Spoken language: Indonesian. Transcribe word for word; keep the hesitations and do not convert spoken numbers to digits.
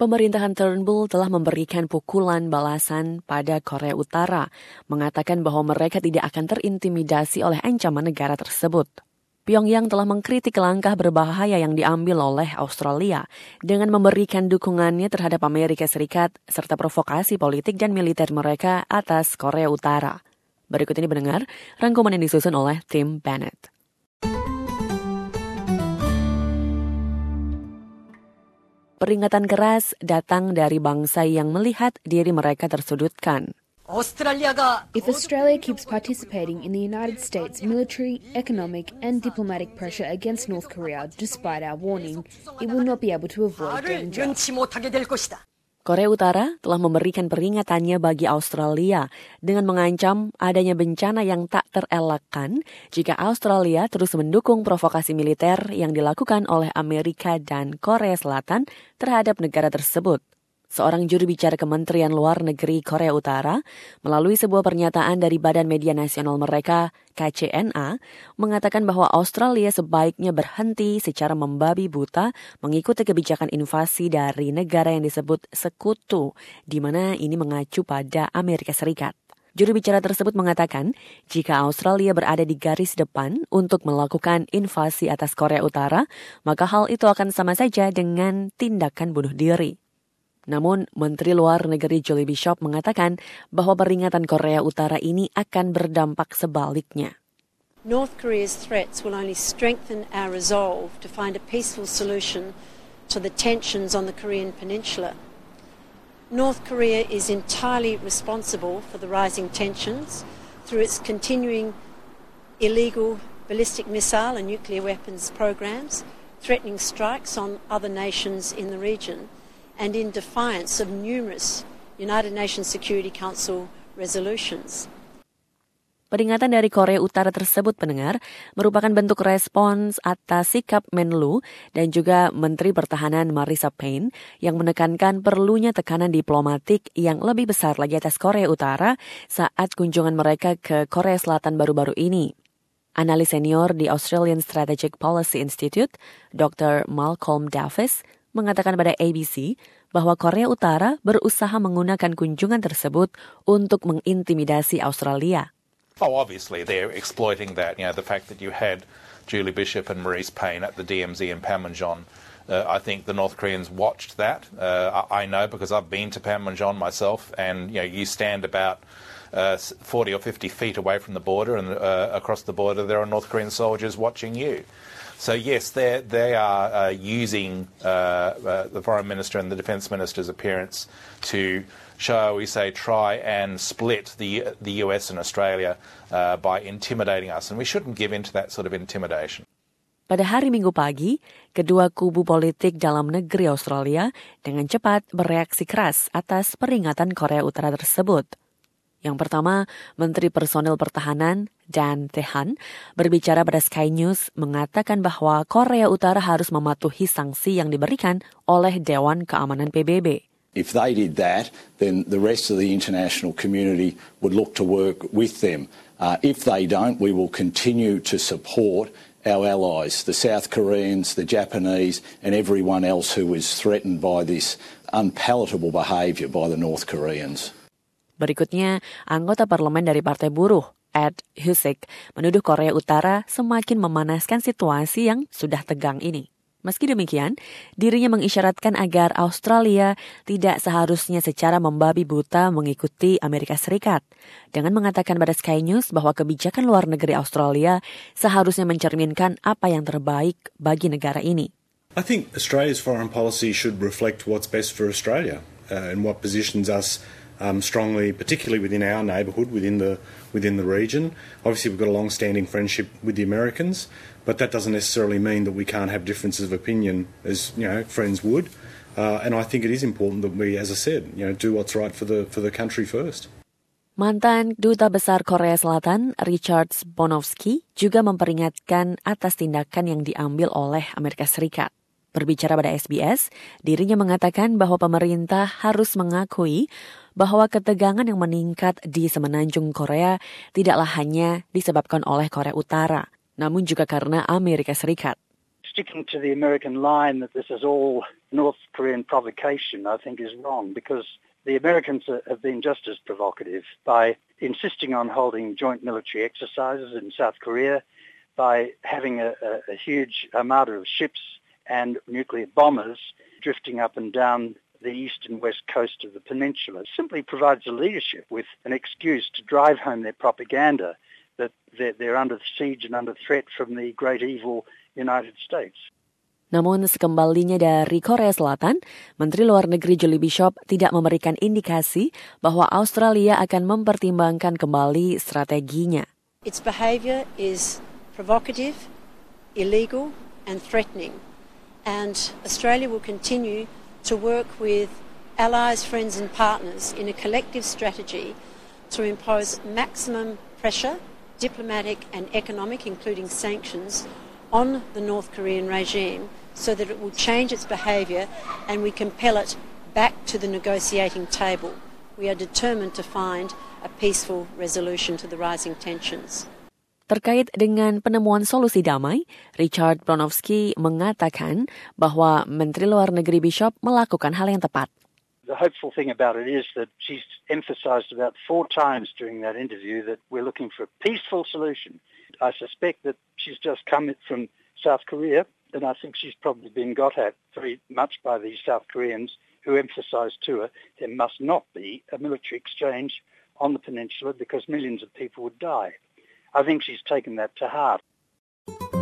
Pemerintahan Turnbull telah memberikan pukulan balasan pada Korea Utara, mengatakan bahwa mereka tidak akan terintimidasi oleh ancaman negara tersebut. Pyongyang telah mengkritik langkah berbahaya yang diambil oleh Australia dengan memberikan dukungannya terhadap Amerika Serikat serta provokasi politik dan militer mereka atas Korea Utara. Berikut ini mendengar rangkuman yang disusun oleh Tim Bennett. Peringatan keras datang dari bangsa yang melihat diri mereka tersudutkan. If Australia keeps participating in the United States military, economic and diplomatic pressure against North Korea despite our warning, it will not be able to avoid danger. Korea Utara telah memberikan peringatannya bagi Australia dengan mengancam adanya bencana yang tak terelakkan jika Australia terus mendukung provokasi militer yang dilakukan oleh Amerika dan Korea Selatan terhadap negara tersebut. Seorang juru bicara Kementerian Luar Negeri Korea Utara, melalui sebuah pernyataan dari Badan Media Nasional mereka, K C N A, mengatakan bahwa Australia sebaiknya berhenti secara membabi buta mengikuti kebijakan invasi dari negara yang disebut sekutu, di mana ini mengacu pada Amerika Serikat. Juru bicara tersebut mengatakan, jika Australia berada di garis depan untuk melakukan invasi atas Korea Utara, maka hal itu akan sama saja dengan tindakan bunuh diri. Namun, Menteri Luar Negeri Julie Bishop mengatakan bahwa peringatan Korea Utara ini akan berdampak sebaliknya. North Korea's threats will only strengthen our resolve to find a peaceful solution to the tensions on the Korean Peninsula. North Korea is entirely responsible for the rising tensions through its continuing illegal ballistic missile and nuclear weapons programs, threatening strikes on other nations in the region, and in defiance of numerous United Nations Security Council resolutions. Peringatan dari Korea Utara tersebut, pendengar, merupakan bentuk respons atas sikap Menlu dan juga Menteri Pertahanan Marisa Payne yang menekankan perlunya tekanan diplomatik yang lebih besar lagi atas Korea Utara saat kunjungan mereka ke Korea Selatan baru-baru ini. Analis senior di Australian Strategic Policy Institute, Doktor Malcolm Davis, mengatakan pada A B C bahwa Korea Utara berusaha menggunakan kunjungan tersebut untuk mengintimidasi Australia. Oh, obviously they're exploiting that. You know, the fact that you had Julie Bishop and Marise Payne at the D M Z in Panmunjom. Uh, I think the North Koreans watched that. Uh, I, I know because I've been to Panmunjom myself, and you know, you stand about uh, forty or fifty feet away from the border, and uh, across the border there are North Korean soldiers watching you. So yes, they they are uh, using uh, uh, the Foreign Minister and the Defence Minister's appearance to, shall we say, try and split the the U S and Australia uh, by intimidating us, and we shouldn't give in to that sort of intimidation. Pada hari Minggu pagi, kedua kubu politik dalam negeri Australia dengan cepat bereaksi keras atas peringatan Korea Utara tersebut. Yang pertama, Menteri Personil Pertahanan Dan Tehan berbicara pada Sky News mengatakan bahwa Korea Utara harus mematuhi sanksi yang diberikan oleh Dewan Keamanan P B B. If they did that, then the rest of the international community would look to work with them. Uh, if they don't, we will continue to support our allies, the South Koreans, the Japanese, and everyone else who is threatened by this unpalatable behaviour by the North Koreans. Berikutnya, anggota parlemen dari Partai Buruh, Ed Husic, menuduh Korea Utara semakin memanaskan situasi yang sudah tegang ini. Meski demikian, dirinya mengisyaratkan agar Australia tidak seharusnya secara membabi buta mengikuti Amerika Serikat, dengan mengatakan pada Sky News bahwa kebijakan luar negeri Australia seharusnya mencerminkan apa yang terbaik bagi negara ini. I think Australia's foreign policy should reflect what's best for Australia uh, and what positions us Um, strongly, particularly within our neighbourhood, within the within the region. Obviously, we've got a long-standing friendship with the Americans, but that doesn't necessarily mean that we can't have differences of opinion, as you know, friends would. Uh, and I think it is important that we, as I said, you know, do what's right for the for the country first. Mantan Duta Besar Korea Selatan Richard Bonovsky juga memperingatkan atas tindakan yang diambil oleh Amerika Serikat. Berbicara pada S B S, dirinya mengatakan bahwa pemerintah harus mengakui bahwa ketegangan yang meningkat di semenanjung Korea tidaklah hanya disebabkan oleh Korea Utara, namun juga karena Amerika Serikat. sticking to the American line that this is all North Korean provocation, I think, is wrong, because the Americans have been just as provocative by insisting on holding joint military exercises in South Korea, by having a, a, a huge armada of ships and nuclear bombers drifting up and down the east and west coast of the peninsula. It simply provides the leadership with an excuse to drive home their propaganda that they're, they're under siege and under threat from the great evil United States. Namun sekembalinya dari Korea Selatan, Menteri Luar Negeri Julie Bishop tidak memberikan indikasi bahwa Australia akan mempertimbangkan kembali strateginya. Its behaviour is provocative, illegal and threatening, and Australia will continue to work with allies, friends and partners in a collective strategy to impose maximum pressure, diplomatic and economic, including sanctions, on the North Korean regime so that it will change its behaviour and we compel it back to the negotiating table. We are determined to find a peaceful resolution to the rising tensions. Terkait dengan penemuan solusi damai, Richard Bronowski mengatakan bahwa Menteri Luar Negeri Bishop melakukan hal yang tepat. The hopeful thing about it is that she's emphasised about four times during that interview that we're looking for a peaceful solution. I suspect that she's just come from South Korea, and I think she's probably been got at very much by these South Koreans who emphasised to her there must not be a military exchange on the peninsula because millions of people would die. I think she's taken that to heart.